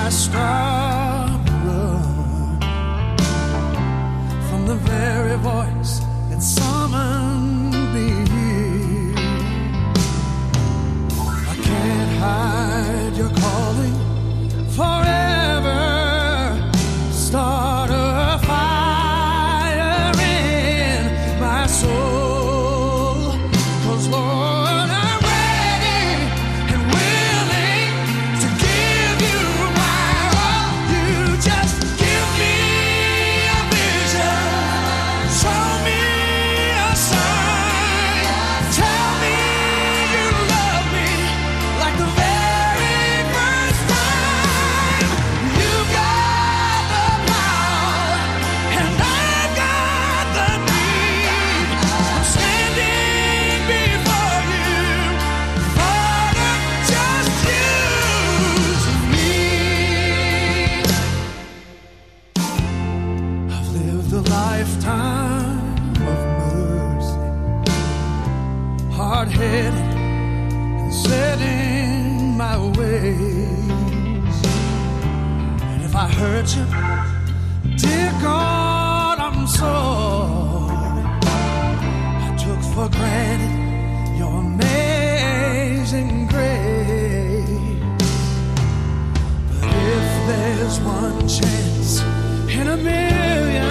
I stop and run from the very voice that summoned me. I can't hide your calling forever. Start a fire in my soul, 'cause Lord, I'm ready and willing to give you my all. You just give me a vision, show me a sign, tell me you love me like the very first time. You got the power and I've got the need. I'm standing before you, Father, just use me. I've lived a lifetime of mercy, hard-headed and set in my ways. And if I hurt you, dear God, I'm sorry. I took for granted your amazing grace. But if there's one chance in a million